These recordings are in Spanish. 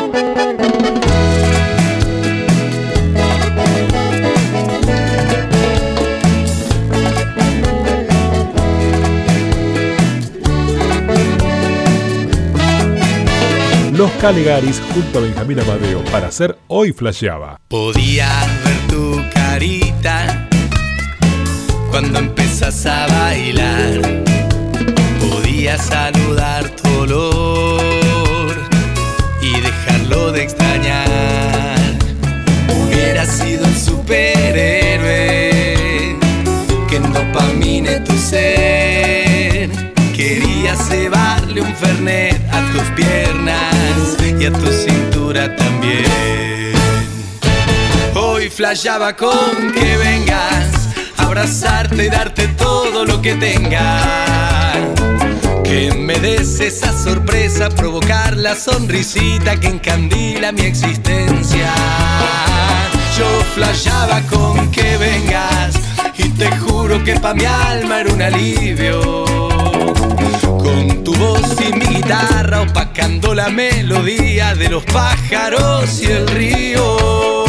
Los Caligaris junto a Benjamín Amadeo para hacer Hoy Flasheaba. Podía ver tu carita cuando empezás a bailar. Podía saludar tu olor y dejarlo de extrañar. Hubiera sido un superhéroe que no dopamine tu ser. Quería cebarle un fernet a tus piernas y a tu cintura también. Hoy flasheaba con que vengas a abrazarte y darte todo lo que tenga. Que me des esa sorpresa, provocar la sonrisita que encandila mi existencia. Yo flasheaba con que vengas y te juro que pa' mi alma era un alivio. Con tu voz y mi guitarra opacando la melodía de los pájaros y el río.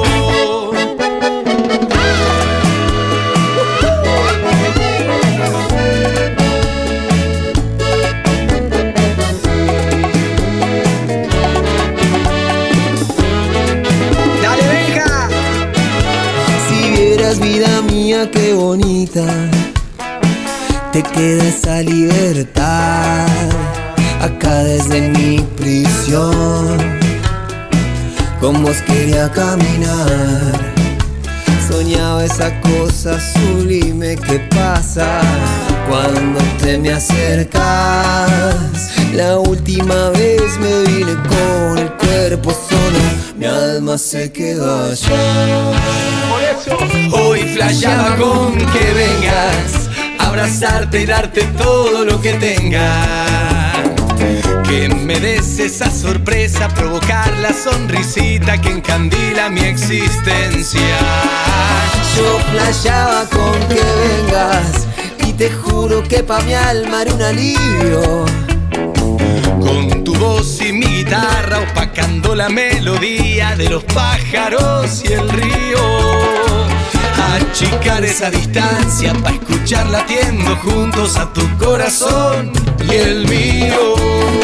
¡Dale, Benja! Si vieras, vida mía, qué bonita te queda esa libertad, acá desde mi prisión. Con vos quería caminar, soñaba esa cosa sublime que pasa cuando te me acercas. La última vez me vine con el cuerpo solo, mi alma se quedó allá. Hoy flasheaba con que vengas a abrazarte y darte todo lo que tenga. Que me des esa sorpresa, provocar la sonrisita que encandila mi existencia. Yo flasheaba con que vengas y te juro que pa' mi alma era un alivio. Con tu voz y mi guitarra opacando la melodía de los pájaros y el río. Achicar esa distancia pa' escuchar latiendo juntos a tu corazón y el mío.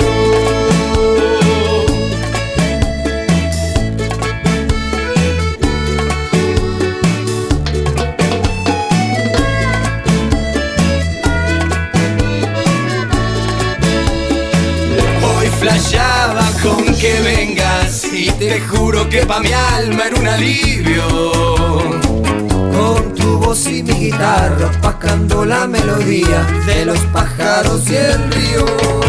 Hoy flasheaba con que vengas y te juro que pa' mi alma era un alivio. Con tu voz y mi guitarra opacando la melodía de los pájaros y el río.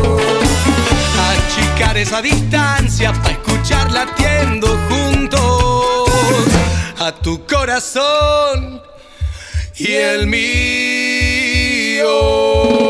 Achicar esa distancia pa' escuchar latiendo juntos a tu corazón y el mío.